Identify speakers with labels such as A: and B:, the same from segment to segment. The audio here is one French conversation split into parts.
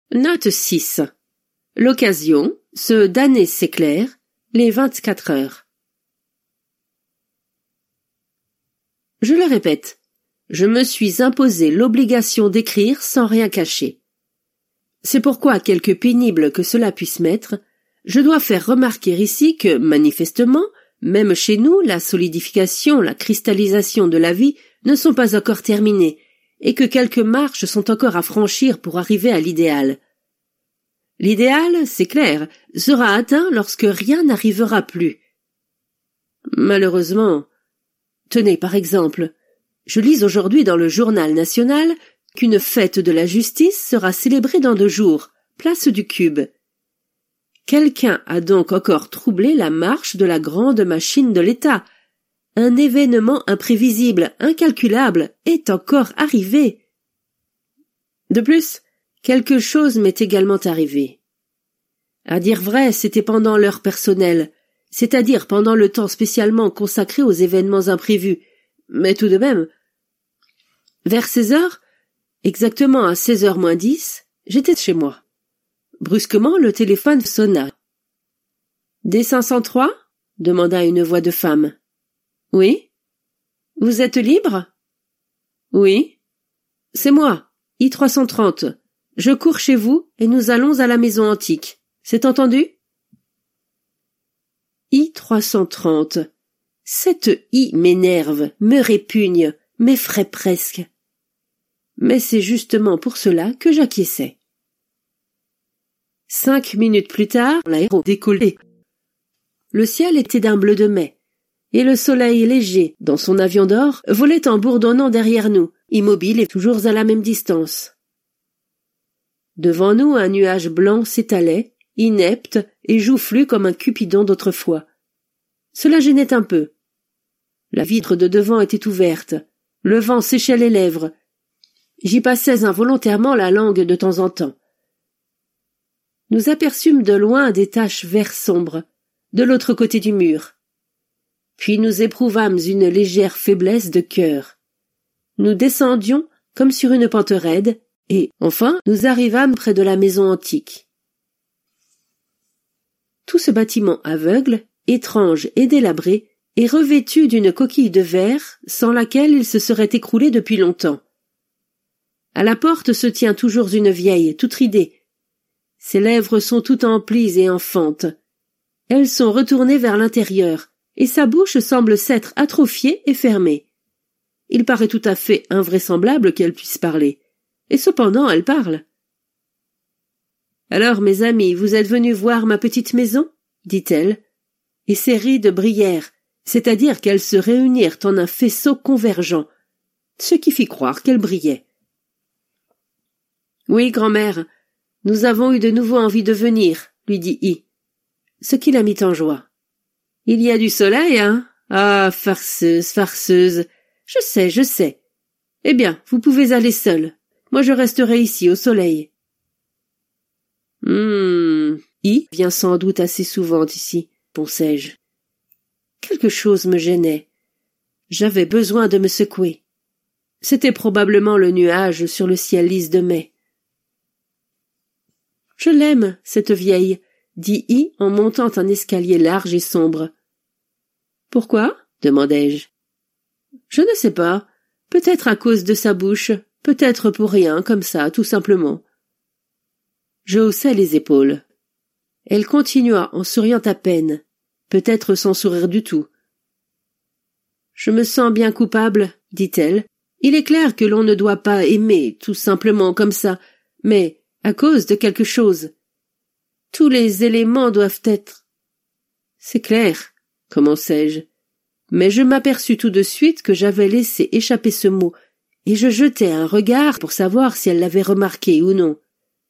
A: Note 6. L'occasion, ce damné s'éclaire, les 24 heures. Je le répète, je me suis imposé l'obligation d'écrire sans rien cacher. C'est pourquoi, quelque pénible que cela puisse m'être, je dois faire remarquer ici que, manifestement, même chez nous, la solidification, la cristallisation de la vie ne sont pas encore terminées, et que quelques marches sont encore à franchir pour arriver à l'idéal. L'idéal, c'est clair, sera atteint lorsque rien n'arrivera plus. Malheureusement, tenez par exemple, je lis aujourd'hui dans le journal national qu'une fête de la justice sera célébrée dans 2 jours, place du Cube. Quelqu'un a donc encore troublé la marche de la grande machine de l'État. Un événement imprévisible, incalculable, est encore arrivé. De plus, quelque chose m'est également arrivé. À dire vrai, c'était pendant l'heure personnelle, c'est-à-dire pendant le temps spécialement consacré aux événements imprévus, mais tout de même. Vers 16 heures, exactement à 16h moins 10, j'étais chez moi. Brusquement, le téléphone sonna. « D503 » demanda une voix de femme. « Oui. Vous êtes libre ?»« Oui. C'est moi, I330. Je cours chez vous et nous allons à la maison antique. C'est entendu ?» I330. Cette I m'énerve, me répugne, m'effraie presque. Mais c'est justement pour cela que j'acquiesçais. 5 minutes plus tard, l'aéro décollait. Le ciel était d'un bleu de mai, et le soleil léger, dans son avion d'or, volait en bourdonnant derrière nous, immobile et toujours à la même distance. Devant nous, un nuage blanc s'étalait, inepte et joufflu comme un cupidon d'autrefois. Cela gênait un peu. La vitre de devant était ouverte, le vent séchait les lèvres. J'y passais involontairement la langue de temps en temps. Nous aperçûmes de loin des taches vert sombre, de l'autre côté du mur. Puis nous éprouvâmes une légère faiblesse de cœur. Nous descendions comme sur une pente raide, et, enfin, nous arrivâmes près de la maison antique. Tout ce bâtiment aveugle, étrange et délabré, est revêtu d'une coquille de verre sans laquelle il se serait écroulé depuis longtemps. À la porte se tient toujours une vieille, toute ridée. Ses lèvres sont toutes emplies et en fente. Elles sont retournées vers l'intérieur, et sa bouche semble s'être atrophiée et fermée. Il paraît tout à fait invraisemblable qu'elle puisse parler, et cependant elle parle. « Alors, mes amis, vous êtes venus voir ma petite maison ?» dit-elle, et ses rides brillèrent, c'est-à-dire qu'elles se réunirent en un faisceau convergent, ce qui fit croire qu'elle brillait. « Oui, grand-mère, nous avons eu de nouveau envie de venir, » lui dit I, ce qui la mit en joie. « Il y a du soleil, hein? Ah, farceuse, farceuse. Je sais. Eh bien, vous pouvez aller seule. Moi, je resterai ici, au soleil. » I vient sans doute assez souvent ici, pensai-je. Quelque chose me gênait. J'avais besoin de me secouer. C'était probablement le nuage sur le ciel lisse de mai. « Je l'aime, cette vieille, » dit I en montant un escalier large et sombre. « Pourquoi ?» demandai-je. « Je ne sais pas. Peut-être à cause de sa bouche, peut-être pour rien, comme ça, tout simplement. » Je haussai les épaules. Elle continua en souriant à peine, peut-être sans sourire du tout. « Je me sens bien coupable, » dit-elle. « Il est clair que l'on ne doit pas aimer, tout simplement comme ça, mais à cause de quelque chose. Tous les éléments doivent être... » « C'est clair, » commençai-je, mais je m'aperçus tout de suite que j'avais laissé échapper ce mot, et je jetai un regard pour savoir si elle l'avait remarqué ou non.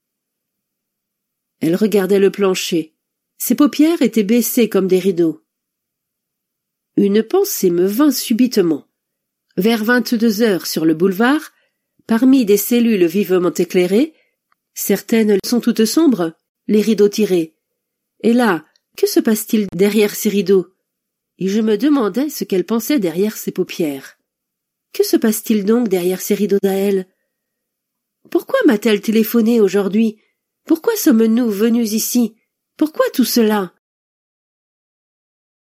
A: Elle regardait le plancher. Ses paupières étaient baissées comme des rideaux. Une pensée me vint subitement. Vers 22 heures sur le boulevard, parmi des cellules vivement éclairées, certaines sont toutes sombres, les rideaux tirés. Et là, que se passe-t-il derrière ces rideaux? Et je me demandais ce qu'elle pensait derrière ses paupières. Que se passe-t-il donc derrière ces rideaux à elle? Pourquoi m'a-t-elle téléphoné aujourd'hui? Pourquoi sommes-nous venus ici? Pourquoi tout cela?